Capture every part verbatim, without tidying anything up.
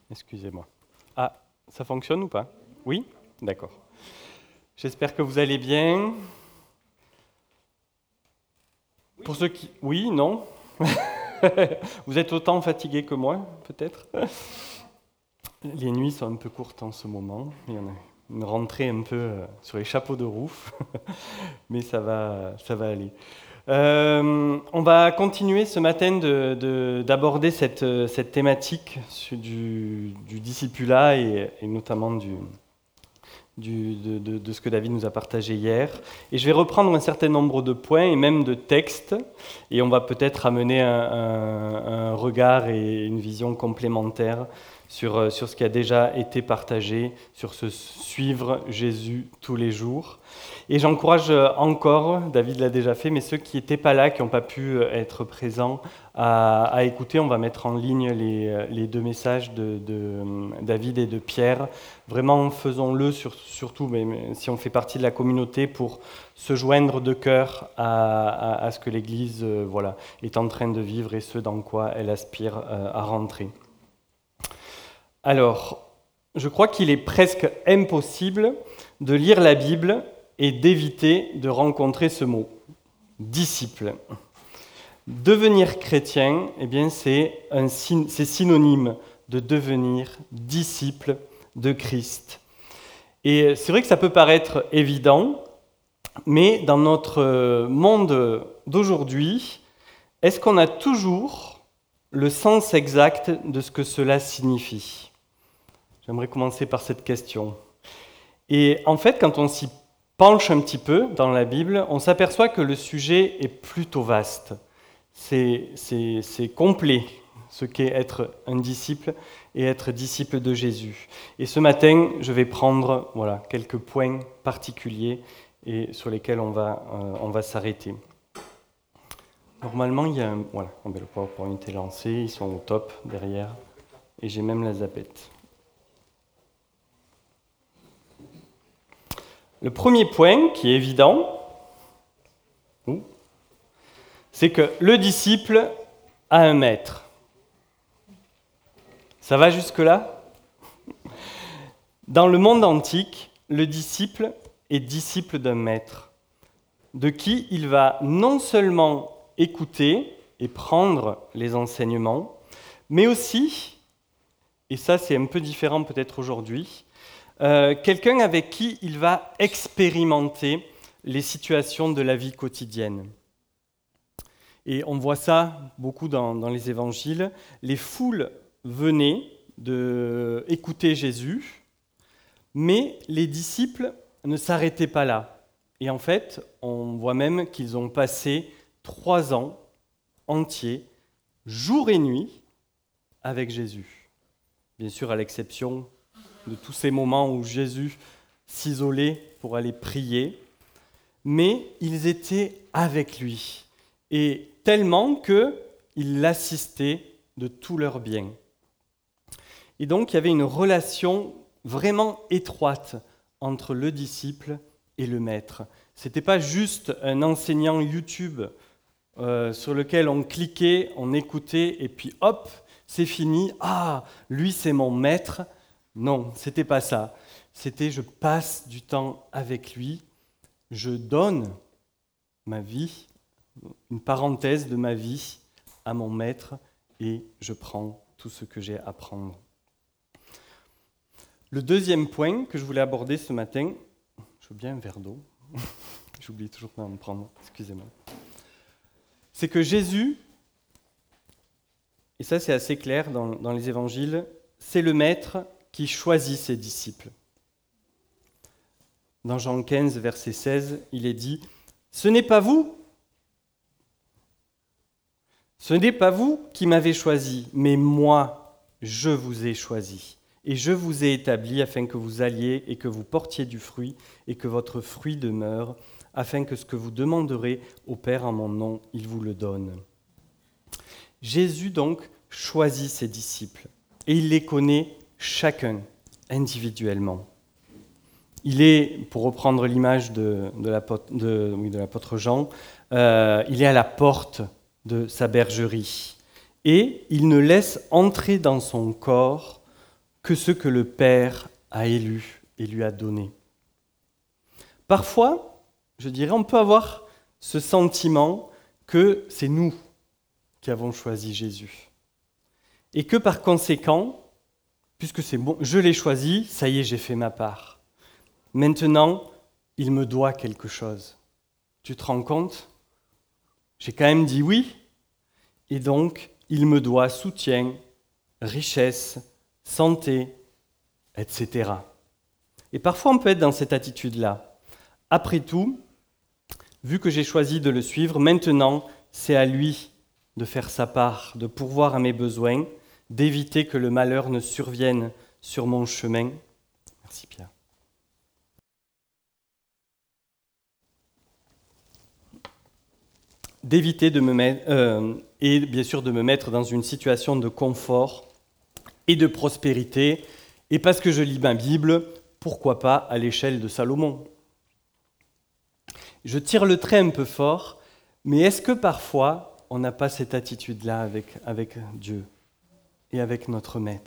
Excusez-moi. Ah, ça fonctionne ou pas? Oui? D'accord. J'espère que vous allez bien. Pour ceux qui... Oui, non? Vous êtes autant fatigué que moi, peut-être? Les nuits sont un peu courtes en ce moment. Il y en a une rentrée un peu euh, sur les chapeaux de roue. Mais ça va, ça va aller. Euh, on va continuer ce matin de, de, d'aborder cette, cette thématique du, du discipulat et, et notamment du, du, de, de, de ce que David nous a partagé hier. Et je vais reprendre un certain nombre de points et même de textes, et on va peut-être amener un, un, un regard et une vision complémentaire sur, sur ce qui a déjà été partagé, sur ce suivre Jésus tous les jours. Et j'encourage encore, David l'a déjà fait, mais ceux qui n'étaient pas là, qui n'ont pas pu être présents, à, à écouter. On va mettre en ligne les, les deux messages de, de David et de Pierre. Vraiment, faisons-le sur, surtout, mais, mais si on fait partie de la communauté, pour se joindre de cœur à, à, à ce que l'Église euh, voilà, est en train de vivre et ce dans quoi elle aspire euh, à rentrer. Alors, je crois qu'il est presque impossible de lire la Bible et d'éviter de rencontrer ce mot, disciple. Devenir chrétien, eh bien, c'est, un, c'est synonyme de devenir disciple de Christ. Et c'est vrai que ça peut paraître évident, mais dans notre monde d'aujourd'hui, est-ce qu'on a toujours le sens exact de ce que cela signifie ? J'aimerais commencer par cette question. Et en fait, quand on s'y penche un petit peu dans la Bible, on s'aperçoit que le sujet est plutôt vaste. C'est, c'est, c'est complet, ce qu'est être un disciple et être disciple de Jésus. Et ce matin, je vais prendre voilà, quelques points particuliers et sur lesquels on va, euh, on va s'arrêter. Normalement, il y a un... Voilà, le PowerPoint est lancé, ils sont au top derrière, et j'ai même la zapette. Le premier point, qui est évident, c'est que le disciple a un maître. Ça va jusque-là ? Dans le monde antique, le disciple est disciple d'un maître, de qui il va non seulement écouter et prendre les enseignements, mais aussi, et ça c'est un peu différent peut-être aujourd'hui, euh, quelqu'un avec qui il va expérimenter les situations de la vie quotidienne. Et on voit ça beaucoup dans, dans les évangiles. Les foules venaient de écouter Jésus, mais les disciples ne s'arrêtaient pas là. Et en fait, on voit même qu'ils ont passé trois ans entiers, jour et nuit, avec Jésus. Bien sûr, à l'exception de tous ces moments où Jésus s'isolait pour aller prier, mais ils étaient avec lui, et tellement qu'ils l'assistaient de tout leur bien. Et donc, il y avait une relation vraiment étroite entre le disciple et le maître. Ce n'était pas juste un enseignant YouTube euh, sur lequel on cliquait, on écoutait, et puis hop, c'est fini. Ah, lui, c'est mon maître. Non, c'était pas ça. C'était je passe du temps avec lui, je donne ma vie, une parenthèse de ma vie à mon maître, et je prends tout ce que j'ai à prendre. Le deuxième point que je voulais aborder ce matin, je veux bien un verre d'eau, j'oublie toujours de m'en prendre, excusez-moi, c'est que Jésus, et ça c'est assez clair dans, dans les évangiles, c'est le maître qui choisit ses disciples. Dans Jean quinze, verset seize, il est dit « Ce n'est pas vous, ce n'est pas vous qui m'avez choisi, mais moi, je vous ai choisi. Et je vous ai établi afin que vous alliez et que vous portiez du fruit et que votre fruit demeure, afin que ce que vous demanderez au Père en mon nom, il vous le donne. » Jésus donc choisit ses disciples et il les connaît chacun individuellement. Il est, pour reprendre l'image de, de, l'apôtre, de, oui, de l'apôtre Jean, euh, il est à la porte de sa bergerie et il ne laisse entrer dans son corps que ceux que le Père a élus et lui a donnés. Parfois, je dirais, on peut avoir ce sentiment que c'est nous qui avons choisi Jésus. Et que par conséquent, puisque c'est bon, je l'ai choisi, ça y est, j'ai fait ma part. Maintenant, il me doit quelque chose. Tu te rends compte ? J'ai quand même dit oui, et donc il me doit soutien, richesse, santé, et cetera. Et parfois on peut être dans cette attitude-là. Après tout, vu que j'ai choisi de le suivre, maintenant c'est à lui de faire sa part, de pourvoir à mes besoins, d'éviter que le malheur ne survienne sur mon chemin. Merci Pierre. D'éviter de me mettre, euh, et bien sûr de me mettre dans une situation de confort et de prospérité. Et parce que je lis ma Bible, pourquoi pas à l'échelle de Salomon ? Je tire le trait un peu fort, mais est-ce que parfois on n'a pas cette attitude-là avec, avec Dieu et avec notre Maître ?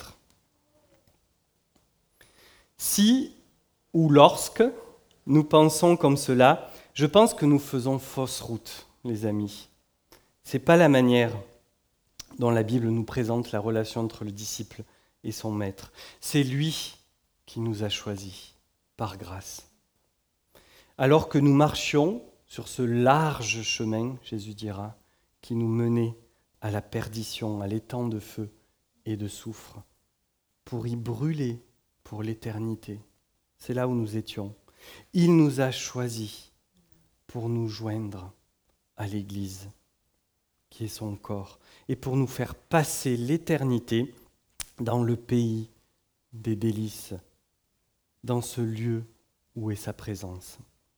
Si ou lorsque nous pensons comme cela, je pense que nous faisons fausse route, les amis. Ce n'est pas la manière dont la Bible nous présente la relation entre le disciple et son maître. C'est lui qui nous a choisis par grâce. Alors que nous marchions sur ce large chemin, Jésus dira, qui nous menait à la perdition, à l'étang de feu et de soufre, pour y brûler pour l'éternité. C'est là où nous étions. Il nous a choisis pour nous joindre à l'Église, qui est son corps, et pour nous faire passer l'éternité dans le pays des délices, dans ce lieu où est sa présence.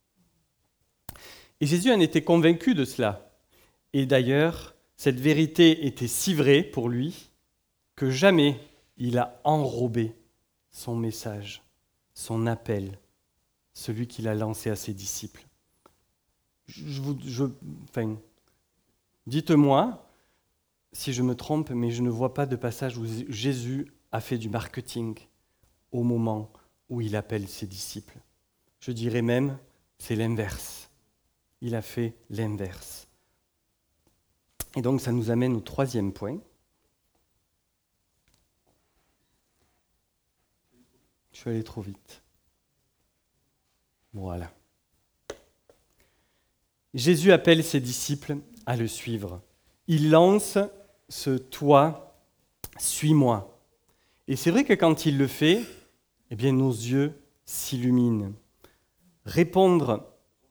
Et Jésus en était convaincu de cela. Et d'ailleurs, cette vérité était si vraie pour lui que jamais il a enrobé son message, son appel, celui qu'il a lancé à ses disciples. Je vous, je, enfin, dites-moi si je me trompe, mais je ne vois pas de passage où Jésus a fait du marketing au moment où il appelle ses disciples. Je dirais même, c'est l'inverse. Il a fait l'inverse. Et donc ça nous amène au troisième point. Je suis allé trop vite. Voilà. Jésus appelle ses disciples à le suivre. Il lance ce « toi, suis-moi ». Et c'est vrai que quand il le fait, eh bien nos yeux s'illuminent. Répondre,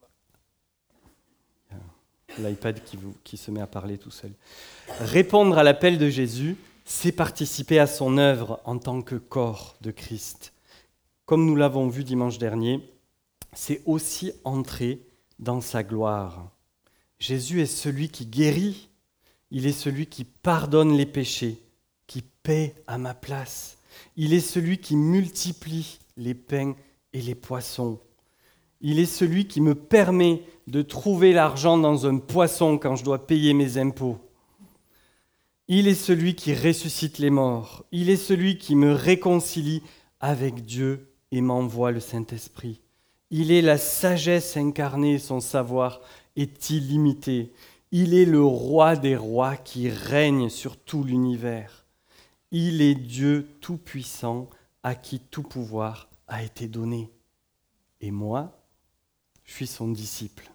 l'iPad qui, vous, qui se met à parler tout seul. Répondre à l'appel de Jésus, c'est participer à son œuvre en tant que corps de Christ. Comme nous l'avons vu dimanche dernier, c'est aussi entrer dans sa gloire. Jésus est celui qui guérit, il est celui qui pardonne les péchés, qui paie à ma place. Il est celui qui multiplie les pains et les poissons. Il est celui qui me permet de trouver l'argent dans un poisson quand je dois payer mes impôts. Il est celui qui ressuscite les morts. Il est celui qui me réconcilie avec Dieu et m'envoie le Saint-Esprit. Il est la sagesse incarnée, son savoir est illimité. Il est le roi des rois qui règne sur tout l'univers. Il est Dieu tout-puissant à qui tout pouvoir a été donné. Et moi, je suis son disciple.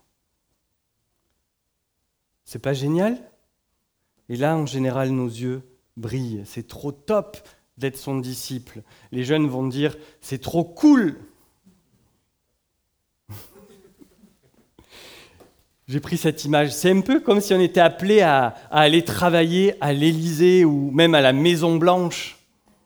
C'est pas génial ? Et là, en général, nos yeux brillent. C'est trop top d'être son disciple. Les jeunes vont dire, c'est trop cool. J'ai pris cette image. C'est un peu comme si on était appelé à, à aller travailler à l'Élysée ou même à la Maison-Blanche.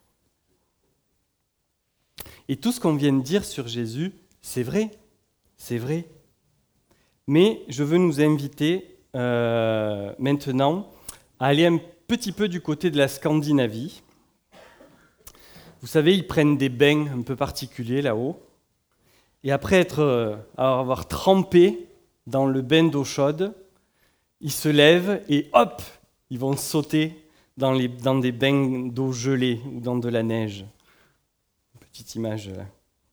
Et tout ce qu'on vient de dire sur Jésus, c'est vrai, c'est vrai. Mais je veux nous inviter euh, maintenant à aller un petit peu du côté de la Scandinavie. Vous savez, ils prennent des bains un peu particuliers là-haut. Et après être, euh, avoir trempé dans le bain d'eau chaude, ils se lèvent et hop, ils vont sauter dans, les, dans des bains d'eau gelée ou dans de la neige. petite image là.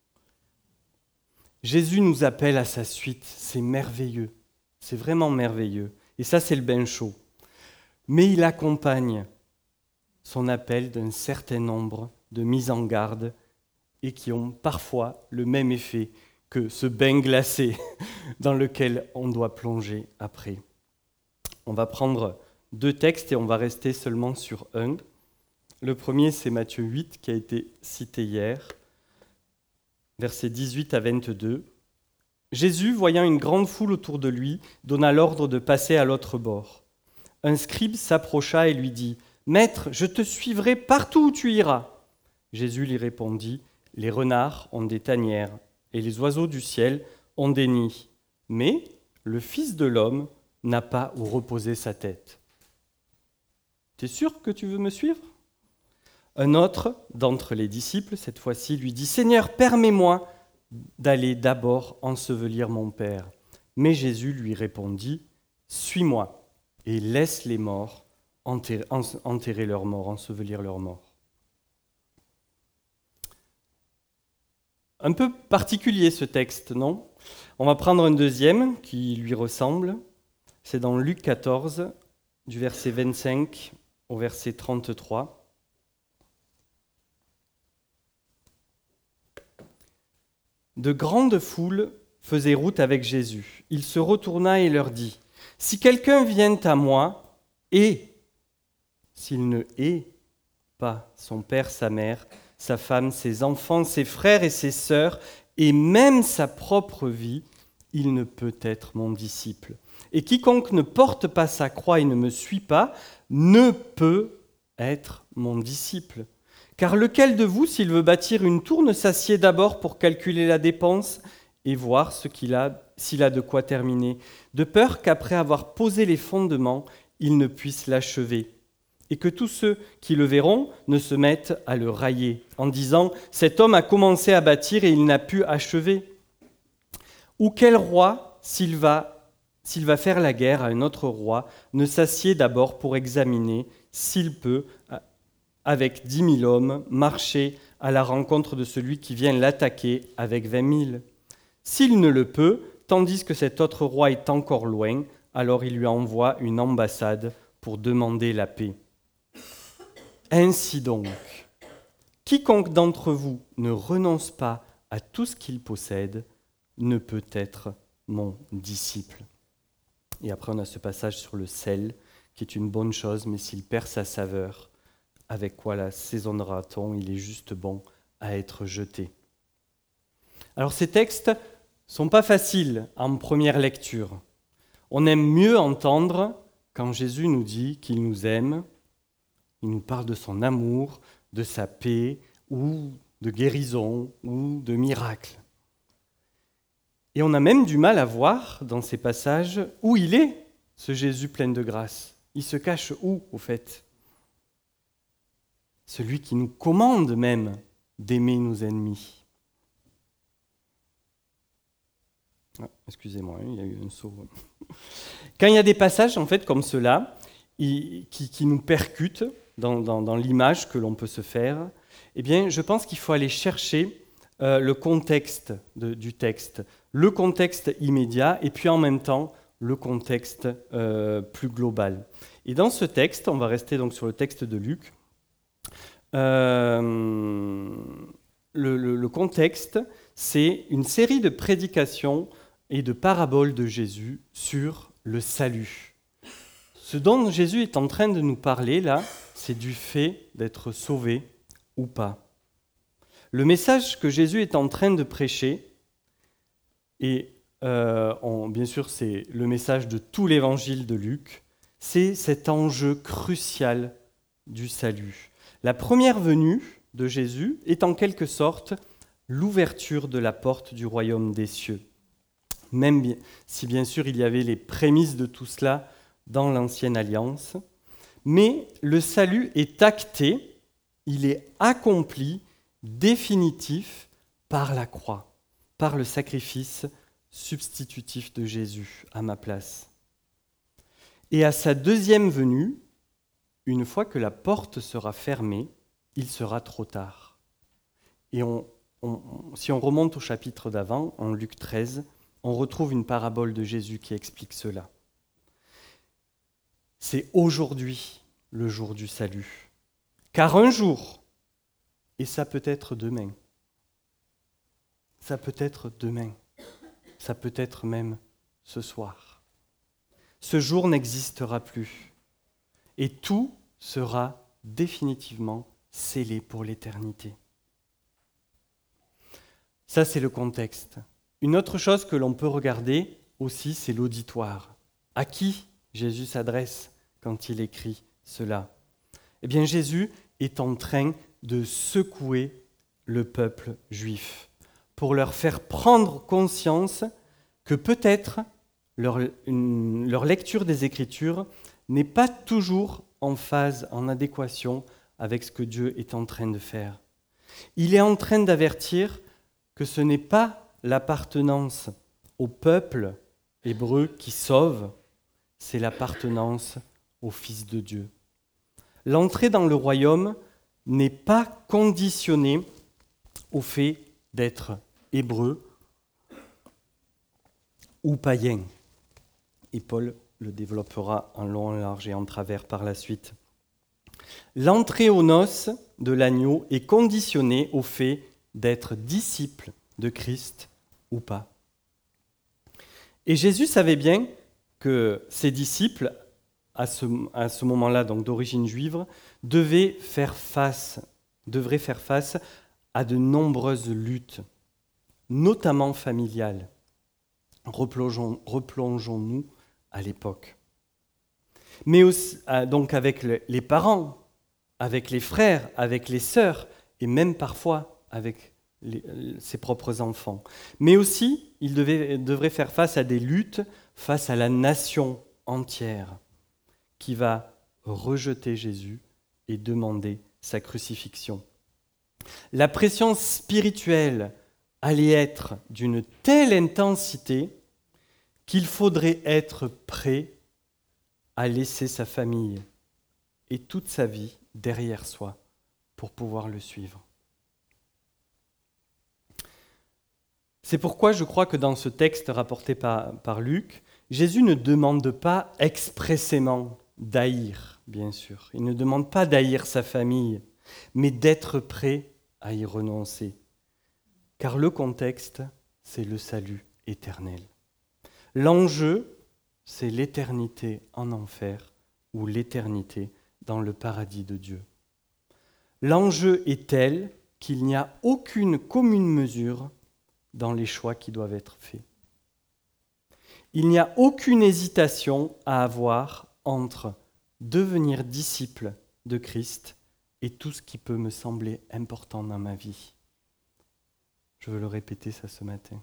Jésus nous appelle à sa suite, c'est merveilleux, c'est vraiment merveilleux. Et ça, c'est le bain chaud. Mais il accompagne son appel d'un certain nombre de mises en garde et qui ont parfois le même effet que ce bain glacé dans lequel on doit plonger après. On va prendre deux textes et on va rester seulement sur un. Le premier, c'est Matthieu huit, qui a été cité hier, versets dix-huit à vingt-deux. Jésus, voyant une grande foule autour de lui, donna l'ordre de passer à l'autre bord. Un scribe s'approcha et lui dit « Maître, je te suivrai partout où tu iras. » Jésus lui répondit « Les renards ont des tanières et les oiseaux du ciel ont des nids, mais le Fils de l'homme n'a pas où reposer sa tête. » T'es sûr que tu veux me suivre ? Un autre d'entre les disciples, cette fois-ci, lui dit « Seigneur, permets-moi d'aller d'abord ensevelir mon Père. » Mais Jésus lui répondit « Suis-moi et laisse les morts enterrer, enterrer leurs morts, ensevelir leurs morts. » Un peu particulier ce texte, non ? On va prendre un deuxième qui lui ressemble. C'est dans Luc quatorze, du verset vingt-cinq au verset trente-trois. De grandes foules faisaient route avec Jésus. Il se retourna et leur dit « Si quelqu'un vient à moi, et s'il ne hait pas son père, sa mère, sa femme, ses enfants, ses frères et ses sœurs, et même sa propre vie, il ne peut être mon disciple. Et quiconque ne porte pas sa croix et ne me suit pas, ne peut être mon disciple. Car lequel de vous, s'il veut bâtir une tour, ne s'assied d'abord pour calculer la dépense et voir ce qu'il a, s'il a de quoi terminer, de peur qu'après avoir posé les fondements, il ne puisse l'achever, et que tous ceux qui le verront ne se mettent à le railler, en disant « Cet homme a commencé à bâtir et il n'a pu achever. » Ou quel roi, s'il va, s'il va faire la guerre à un autre roi, ne s'assied d'abord pour examiner s'il peut, avec dix mille hommes, marcher à la rencontre de celui qui vient l'attaquer avec vingt mille. S'il ne le peut, tandis que cet autre roi est encore loin, alors il lui envoie une ambassade pour demander la paix. Ainsi donc, quiconque d'entre vous ne renonce pas à tout ce qu'il possède ne peut être mon disciple. Et après on a ce passage sur le sel, qui est une bonne chose, mais s'il perd sa saveur, avec quoi l'assaisonnera-t-on ? Il est juste bon à être jeté. Alors ces textes ne sont pas faciles en première lecture. On aime mieux entendre quand Jésus nous dit qu'il nous aime, il nous parle de son amour, de sa paix, ou de guérison, ou de miracle. Et on a même du mal à voir dans ces passages où il est, ce Jésus plein de grâce. Il se cache où, au fait ? Celui qui nous commande même d'aimer nos ennemis. Ah, excusez-moi, il y a eu un saut. Quand il y a des passages en fait comme ceux-là, qui, qui nous percutent dans, dans, dans l'image que l'on peut se faire, eh bien, je pense qu'il faut aller chercher euh, le contexte de, du texte, le contexte immédiat, et puis en même temps le contexte euh, plus global. Et dans ce texte, on va rester donc sur le texte de Luc. Euh, le, le, le contexte, c'est une série de prédications et de paraboles de Jésus sur le salut. Ce dont Jésus est en train de nous parler là, c'est du fait d'être sauvé ou pas. Le message que Jésus est en train de prêcher, et euh, on, bien sûr c'est le message de tout l'évangile de Luc, c'est cet enjeu crucial du salut. La première venue de Jésus est en quelque sorte l'ouverture de la porte du royaume des cieux. Même si bien sûr il y avait les prémices de tout cela dans l'Ancienne Alliance, mais le salut est acté, il est accompli, définitif par la croix, par le sacrifice substitutif de Jésus à ma place. Et à sa deuxième venue, une fois que la porte sera fermée, il sera trop tard. Et on, on, si on remonte au chapitre d'avant, en Luc treize, on retrouve une parabole de Jésus qui explique cela. C'est aujourd'hui le jour du salut. Car un jour, et ça peut être demain, ça peut être demain, ça peut être même ce soir. Ce jour n'existera plus et tout sera définitivement scellé pour l'éternité. Ça, c'est le contexte. Une autre chose que l'on peut regarder aussi, c'est l'auditoire. À qui Jésus s'adresse quand il écrit cela ? Eh bien, Jésus est en train de secouer le peuple juif pour leur faire prendre conscience que peut-être leur, une, leur lecture des Écritures n'est pas toujours en phase, en adéquation avec ce que Dieu est en train de faire. Il est en train d'avertir que ce n'est pas l'appartenance au peuple hébreu qui sauve, c'est l'appartenance au Fils de Dieu. L'entrée dans le royaume n'est pas conditionnée au fait d'être hébreu ou païen. Et Paul le développera en long, en large et en travers par la suite. L'entrée aux noces de l'agneau est conditionnée au fait d'être disciple de Christ ou pas. Et Jésus savait bien que ses disciples, à ce, à ce moment-là, donc d'origine juive, devaient faire face, devraient faire face à de nombreuses luttes, notamment familiales. Replongeons, replongeons-nous à l'époque. Mais aussi, donc avec les parents, avec les frères, avec les sœurs, et même parfois avec les, ses propres enfants. Mais aussi, il devait, devrait faire face à des luttes face à la nation entière qui va rejeter Jésus et demander sa crucifixion. La pression spirituelle allait être d'une telle intensité qu'il faudrait être prêt à laisser sa famille et toute sa vie derrière soi pour pouvoir le suivre. C'est pourquoi je crois que dans ce texte rapporté par, par Luc, Jésus ne demande pas expressément d'haïr, bien sûr. Il ne demande pas d'haïr sa famille, mais d'être prêt à y renoncer. Car le contexte, c'est le salut éternel. L'enjeu, c'est l'éternité en enfer ou l'éternité dans le paradis de Dieu. L'enjeu est tel qu'il n'y a aucune commune mesure dans les choix qui doivent être faits. Il n'y a aucune hésitation à avoir entre devenir disciple de Christ et tout ce qui peut me sembler important dans ma vie. Je veux le répéter ça ce matin.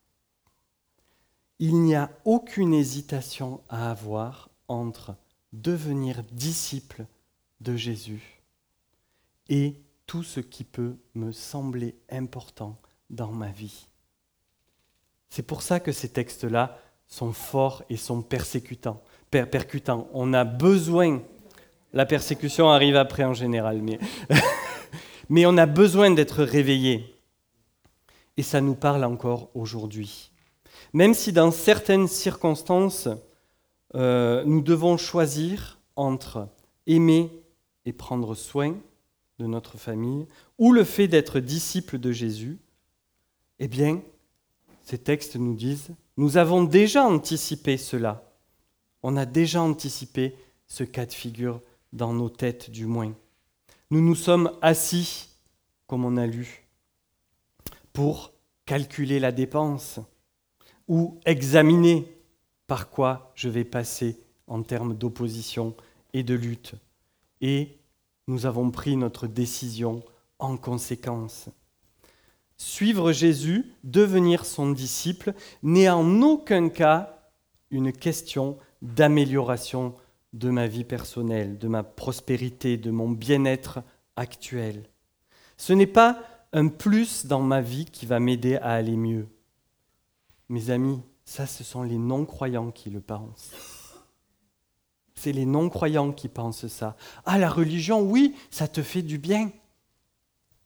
Il n'y a aucune hésitation à avoir entre devenir disciple de Jésus et tout ce qui peut me sembler important dans ma vie. C'est pour ça que ces textes-là sont forts et sont persécutants. Per- percutants. On a besoin, la persécution arrive après en général, mais, mais on a besoin d'être réveillé. Et ça nous parle encore aujourd'hui. Même si dans certaines circonstances, euh, nous devons choisir entre aimer et prendre soin de notre famille ou le fait d'être disciple de Jésus, eh bien, ces textes nous disent, nous avons déjà anticipé cela. On a déjà anticipé ce cas de figure dans nos têtes du moins. Nous nous sommes assis, comme on a lu, pour calculer la dépense ou examiner par quoi je vais passer en termes d'opposition et de lutte. Et nous avons pris notre décision en conséquence. Suivre Jésus, devenir son disciple, n'est en aucun cas une question d'amélioration de ma vie personnelle, de ma prospérité, de mon bien-être actuel. Ce n'est pas un plus dans ma vie qui va m'aider à aller mieux. Mes amis, ça, ce sont les non-croyants qui le pensent. C'est les non-croyants qui pensent ça. Ah, la religion, oui, ça te fait du bien.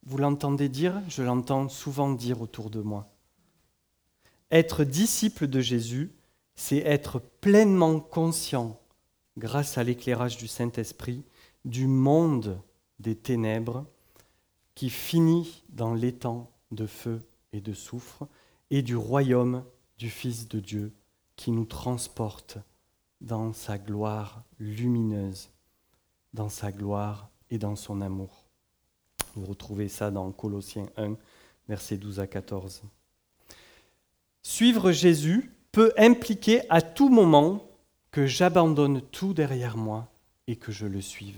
vous l'entendez dire, je l'entends souvent dire autour de moi. Être disciple de Jésus, c'est être pleinement conscient, grâce à l'éclairage du Saint-Esprit, du monde des ténèbres qui finit dans l'étang de feu et de soufre, et du royaume du Fils de Dieu qui nous transporte dans sa gloire lumineuse, dans sa gloire et dans son amour. Vous retrouvez ça dans Colossiens un, versets douze à quatorze. Suivre Jésus peut impliquer à tout moment que j'abandonne tout derrière moi et que je le suive.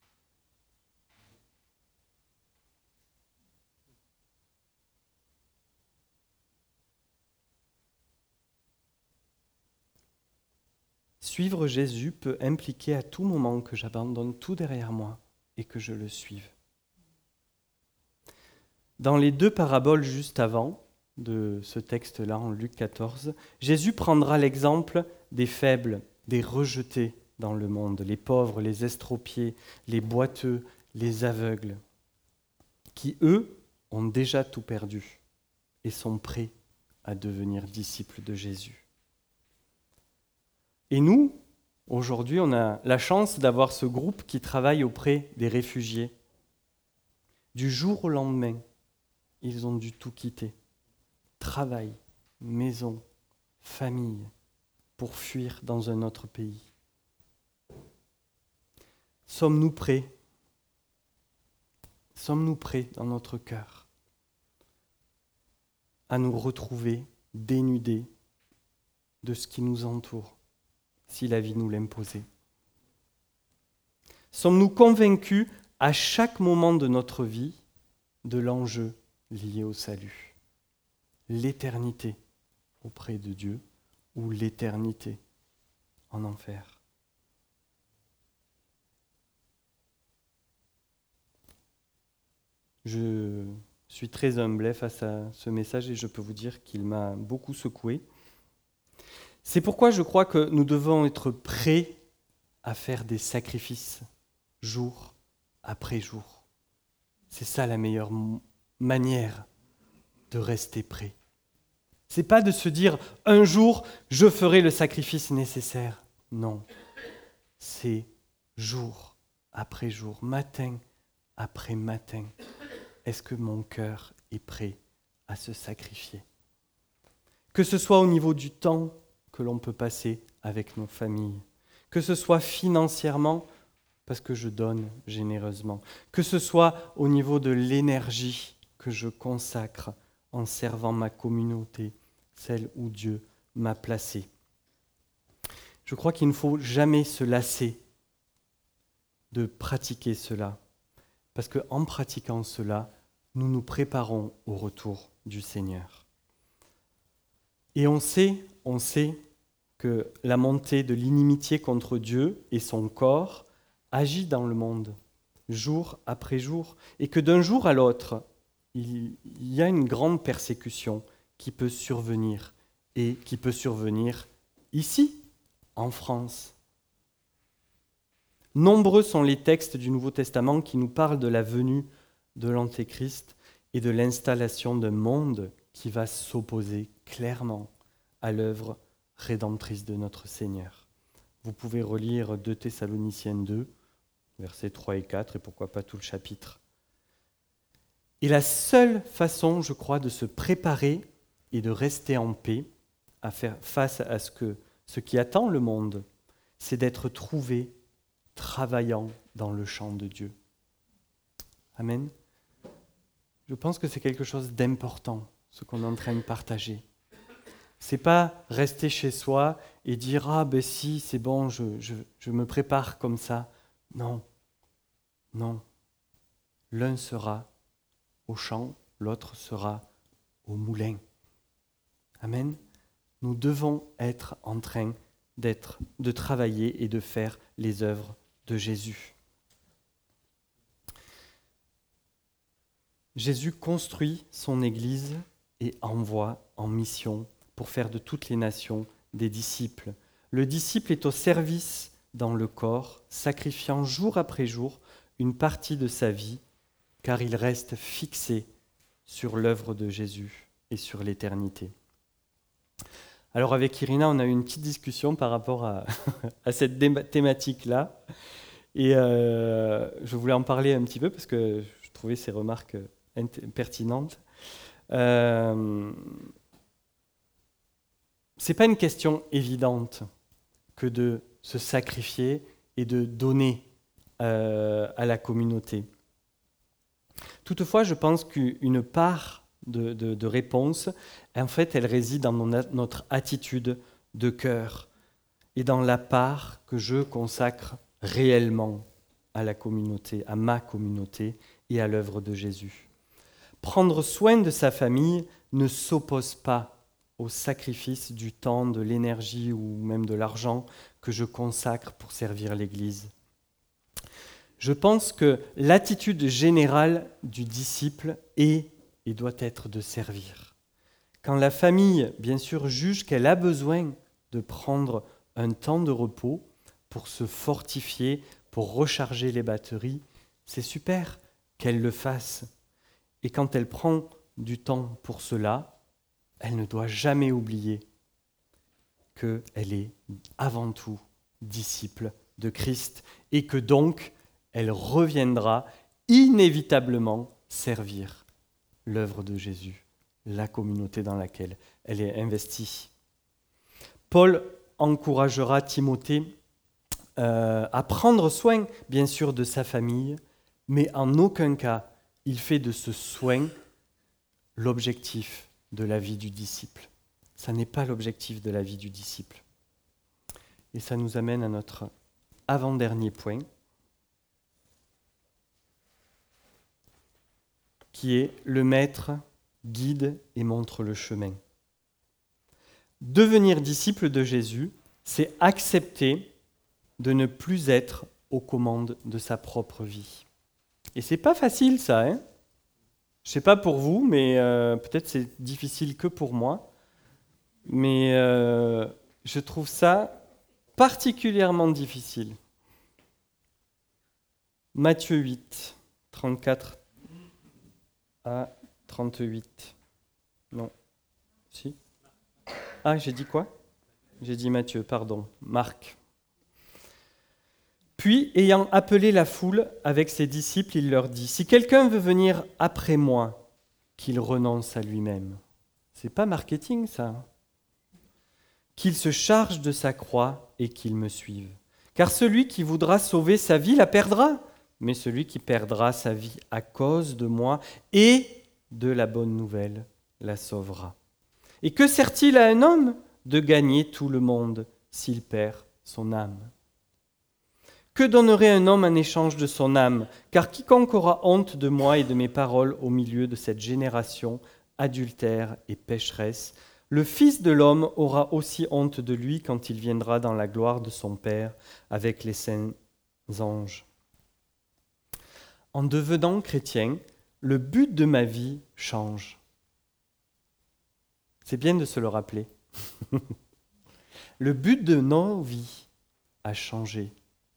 Suivre Jésus peut impliquer à tout moment que j'abandonne tout derrière moi et que je le suive. Dans les deux paraboles juste avant de ce texte-là, en Luc quatorze, Jésus prendra l'exemple des faibles, des rejetés dans le monde, les pauvres, les estropiés, les boiteux, les aveugles, qui, eux, ont déjà tout perdu et sont prêts à devenir disciples de Jésus. Et nous, aujourd'hui, on a la chance d'avoir ce groupe qui travaille auprès des réfugiés. Du jour au lendemain, ils ont dû tout quitter. Travail, maison, famille, pour fuir dans un autre pays. Sommes-nous prêts? Sommes-nous prêts dans notre cœur à nous retrouver dénudés de ce qui nous entoure, si la vie nous l'imposait? Sommes-nous convaincus à chaque moment de notre vie de l'enjeu lié au salut? L'éternité auprès de Dieu ou l'éternité en enfer? Je suis très humble face à ce message et je peux vous dire qu'il m'a beaucoup secoué. C'est pourquoi je crois que nous devons être prêts à faire des sacrifices jour après jour. C'est ça la meilleure manière de rester prêt. C'est pas de se dire un jour je ferai le sacrifice nécessaire. Non, c'est jour après jour, matin après matin. Est-ce que mon cœur est prêt à se sacrifier? Que ce soit au niveau du temps que l'on peut passer avec nos familles, que ce soit financièrement, parce que je donne généreusement, que ce soit au niveau de l'énergie que je consacre en servant ma communauté, celle où Dieu m'a placé. Je crois qu'il ne faut jamais se lasser de pratiquer cela, parce qu'en pratiquant cela, nous nous préparons au retour du Seigneur. Et on sait, on sait que la montée de l'inimitié contre Dieu et son corps agit dans le monde, jour après jour, et que d'un jour à l'autre, il y a une grande persécution qui peut survenir, et qui peut survenir ici, en France. Nombreux sont les textes du Nouveau Testament qui nous parlent de la venue de l'Antéchrist et de l'installation d'un monde qui va s'opposer clairement à l'œuvre rédemptrice de notre Seigneur. Vous pouvez relire deux Thessaloniciens deux, versets trois et quatre, et pourquoi pas tout le chapitre. Et la seule façon, je crois, de se préparer et de rester en paix à faire face à ce, que, ce qui attend le monde, c'est d'être trouvé travaillant dans le champ de Dieu. Amen. Je pense que c'est quelque chose d'important, ce qu'on est en train de partager. C'est pas rester chez soi et dire « Ah ben si, c'est bon, je, je, je me prépare comme ça ». Non, non. L'un sera au champ, l'autre sera au moulin. Amen. Nous devons être en train d'être, de travailler et de faire les œuvres de Jésus. Jésus construit son Église et envoie en mission pour faire de toutes les nations des disciples. Le disciple est au service dans le corps, sacrifiant jour après jour une partie de sa vie car ils restent fixés sur l'œuvre de Jésus et sur l'éternité. Alors avec Irina, on a eu une petite discussion par rapport à, à cette thématique-là, et euh, je voulais en parler un petit peu parce que je trouvais ces remarques pertinentes. Euh, c'est pas une question évidente que de se sacrifier et de donner euh, à la communauté. Toutefois, je pense qu'une part de, de, de réponse, en fait, elle réside dans mon, notre attitude de cœur et dans la part que je consacre réellement à la communauté, à ma communauté et à l'œuvre de Jésus. Prendre soin de sa famille ne s'oppose pas au sacrifice du temps, de l'énergie ou même de l'argent que je consacre pour servir l'Église. Je pense que l'attitude générale du disciple est et doit être de servir. Quand la famille, bien sûr, juge qu'elle a besoin de prendre un temps de repos pour se fortifier, pour recharger les batteries, c'est super qu'elle le fasse. Et quand elle prend du temps pour cela, elle ne doit jamais oublier qu'elle est avant tout disciple de Christ et que donc elle reviendra inévitablement servir l'œuvre de Jésus, la communauté dans laquelle elle est investie. Paul encouragera Timothée euh, à prendre soin, bien sûr, de sa famille, mais en aucun cas il fait de ce soin l'objectif de la vie du disciple. Ça n'est pas l'objectif de la vie du disciple. Et ça nous amène à notre avant-dernier point, qui est le maître guide et montre le chemin. Devenir disciple de Jésus, c'est accepter de ne plus être aux commandes de sa propre vie. Et c'est pas facile ça, hein ? Je sais pas pour vous, mais euh, peut-être c'est difficile que pour moi. Mais euh, je trouve ça particulièrement difficile. Matthieu huit, trente-quatre à trente-huit. Non. Si. Ah, j'ai dit quoi ? J'ai dit Matthieu, pardon. Marc. Puis, ayant appelé la foule avec ses disciples, il leur dit : « Si quelqu'un veut venir après moi, qu'il renonce à lui-même. » C'est pas marketing, ça. Qu'il se charge de sa croix et qu'il me suive. Car celui qui voudra sauver sa vie la perdra, mais celui qui perdra sa vie à cause de moi et de la bonne nouvelle la sauvera. Et que sert-il à un homme de gagner tout le monde s'il perd son âme ? Que donnerait un homme en échange de son âme ? Car quiconque aura honte de moi et de mes paroles au milieu de cette génération adultère et pécheresse, le Fils de l'homme aura aussi honte de lui quand il viendra dans la gloire de son Père avec les saints anges. En devenant chrétien, le but de ma vie change. C'est bien de se le rappeler. Le but de nos vies a changé.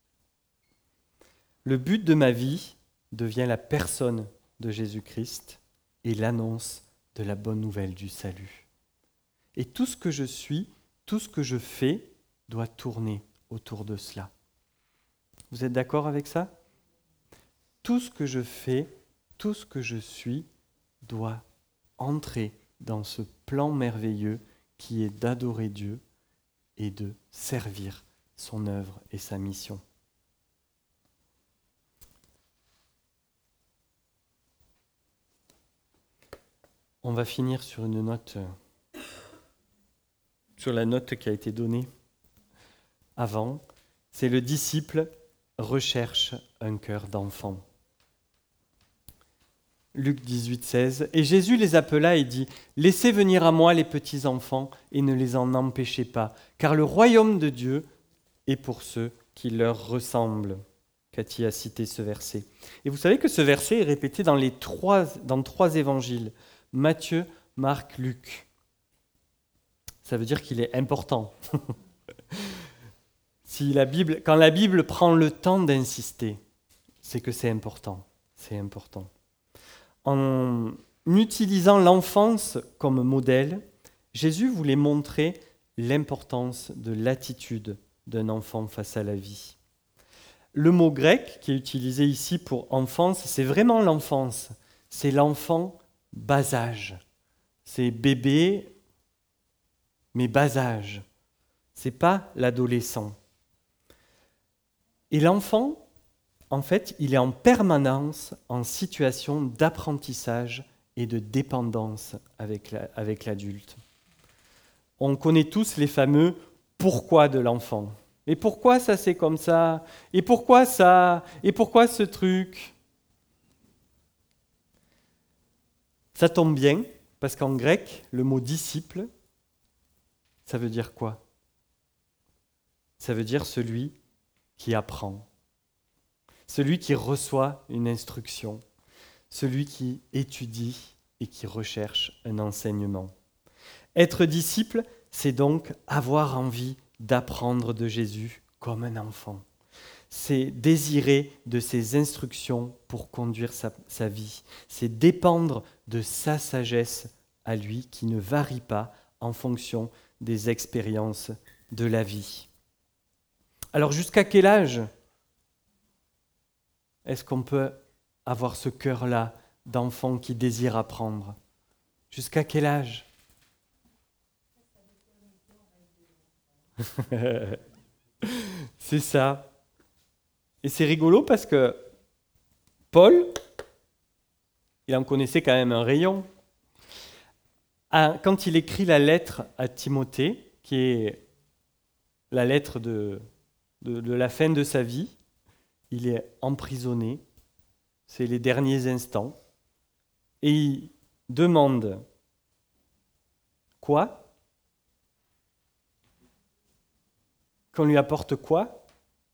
Le but de ma vie devient la personne de Jésus-Christ et l'annonce de la bonne nouvelle du salut. Et tout ce que je suis, tout ce que je fais, doit tourner autour de cela. Vous êtes d'accord avec ça ? Tout ce que je fais, tout ce que je suis, doit entrer dans ce plan merveilleux qui est d'adorer Dieu et de servir son œuvre et sa mission. On va finir sur une note, sur la note qui a été donnée avant. C'est le disciple recherche un cœur d'enfant. Luc dix-huit, seize. Et Jésus les appela et dit : « Laissez venir à moi les petits enfants et ne les en empêchez pas, car le royaume de Dieu est pour ceux qui leur ressemblent. » Cathy a cité ce verset. Et vous savez que ce verset est répété dans les trois, dans trois évangiles. Matthieu, Marc, Luc. Ça veut dire qu'il est important. Si la Bible, quand la Bible prend le temps d'insister, c'est que c'est important. C'est important. En utilisant l'enfance comme modèle, Jésus voulait montrer l'importance de l'attitude d'un enfant face à la vie. Le mot grec qui est utilisé ici pour enfance, c'est vraiment l'enfance. C'est l'enfant bas âge. C'est bébé, mais bas âge. C'est pas l'adolescent. Et l'enfant, en fait, il est en permanence en situation d'apprentissage et de dépendance avec, la, avec l'adulte. On connaît tous les fameux « pourquoi » de l'enfant. Et pourquoi ça c'est comme ça? Et pourquoi ça? Et pourquoi ce truc? Ça tombe bien, parce qu'en grec, le mot disciple, ça veut dire quoi? Ça veut dire celui qui apprend, celui qui reçoit une instruction, celui qui étudie et qui recherche un enseignement. Être disciple, c'est donc avoir envie d'apprendre de Jésus comme un enfant. C'est désirer de ses instructions pour conduire sa, sa vie. C'est dépendre de sa sagesse à lui qui ne varie pas en fonction des expériences de la vie. Alors jusqu'à quel âge est-ce qu'on peut avoir ce cœur-là d'enfant qui désire apprendre? Jusqu'à quel âge? C'est ça. Et c'est rigolo parce que Paul, il en connaissait quand même un rayon. Quand il écrit la lettre à Timothée, qui est la lettre de, de, de la fin de sa vie, il est emprisonné, c'est les derniers instants, et il demande quoi? Qu'on lui apporte quoi?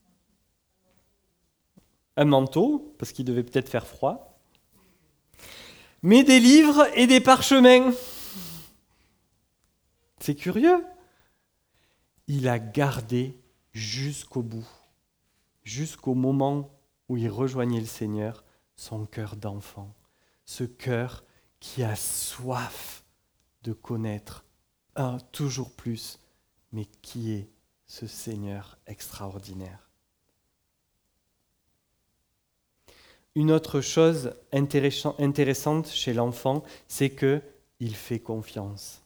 Un manteau, parce qu'il devait peut-être faire froid, mais des livres et des parchemins. C'est curieux. Il a gardé jusqu'au bout, jusqu'au moment où il rejoignait le Seigneur, son cœur d'enfant, ce cœur qui a soif de connaître un toujours plus, mais qui est ce Seigneur extraordinaire. Une autre chose intéressante chez l'enfant, c'est qu'il fait confiance.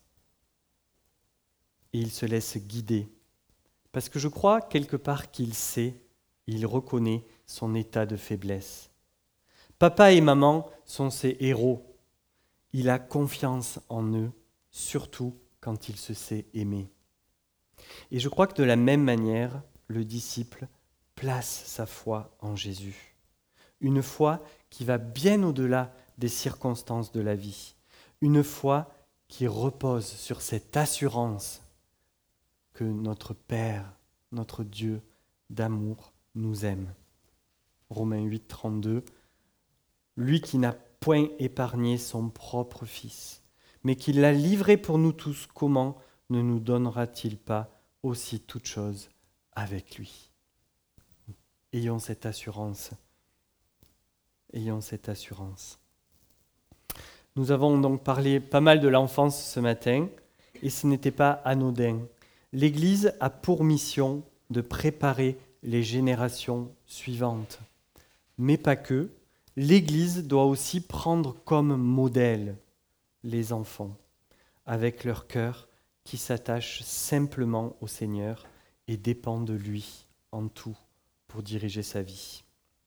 Et il se laisse guider. Parce que je crois quelque part qu'il sait, il reconnaît son état de faiblesse. Papa et maman sont ses héros. Il a confiance en eux, surtout quand il se sait aimer. Et je crois que de la même manière, le disciple place sa foi en Jésus. Une foi qui va bien au-delà des circonstances de la vie. Une foi qui repose sur cette assurance que notre Père, notre Dieu d'amour nous aime. Romains huit, trente-deux. Lui qui n'a point épargné son propre Fils, mais qui l'a livré pour nous tous, comment ne nous donnera-t-il pas aussi toutes choses avec lui? Ayons cette assurance. Ayons cette assurance. Nous avons donc parlé pas mal de l'enfance ce matin, et ce n'était pas anodin. L'Église a pour mission de préparer les générations suivantes. Mais pas que. L'Église doit aussi prendre comme modèle les enfants, avec leur cœur qui s'attache simplement au Seigneur et dépend de lui en tout pour diriger sa vie.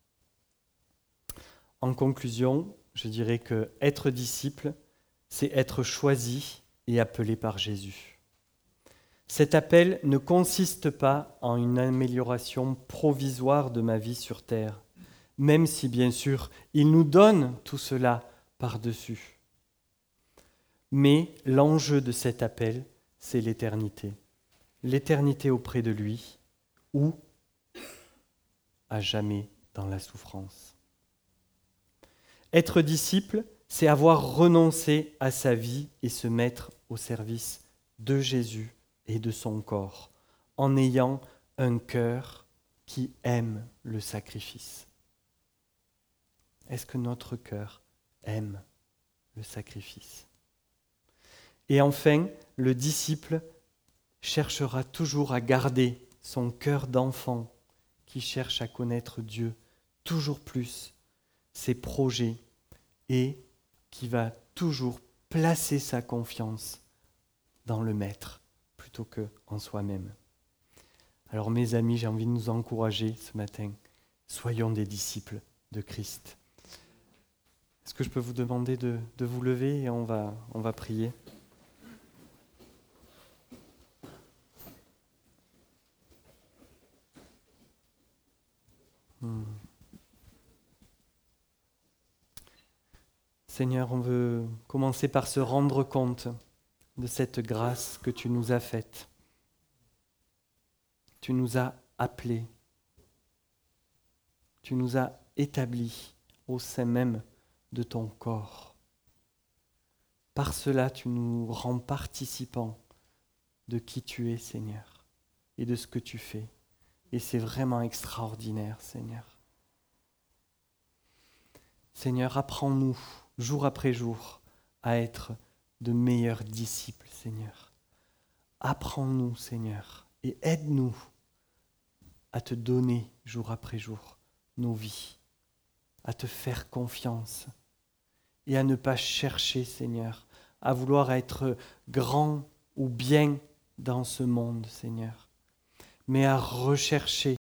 En conclusion, je dirais que être disciple, c'est être choisi et appelé par Jésus. Cet appel ne consiste pas en une amélioration provisoire de ma vie sur terre, même si bien sûr il nous donne tout cela par-dessus. Mais l'enjeu de cet appel, c'est l'éternité. L'éternité auprès de lui, ou à jamais dans la souffrance. Être disciple, c'est avoir renoncé à sa vie et se mettre au service de Jésus et de son corps, en ayant un cœur qui aime le sacrifice. Est-ce que notre cœur aime le sacrifice. Et enfin, le disciple cherchera toujours à garder son cœur d'enfant qui cherche à connaître Dieu toujours plus, ses projets, et qui va toujours placer sa confiance dans le Maître plutôt qu'en soi-même. Alors mes amis, j'ai envie de nous encourager ce matin. Soyons des disciples de Christ. Est-ce que je peux vous demander de, de vous lever et on va, on va prier? Hmm. Seigneur, on veut commencer par se rendre compte de cette grâce que tu nous as faite. Tu nous as appelés. Tu nous as établis au sein même de ton corps. Par cela, tu nous rends participants de qui tu es, Seigneur, et de ce que tu fais. Et c'est vraiment extraordinaire, Seigneur. Seigneur, apprends-nous, jour après jour, à être de meilleurs disciples, Seigneur. Apprends-nous, Seigneur, et aide-nous à te donner, jour après jour, nos vies, à te faire confiance et à ne pas chercher, Seigneur, à vouloir être grand ou bien dans ce monde, Seigneur, mais à rechercher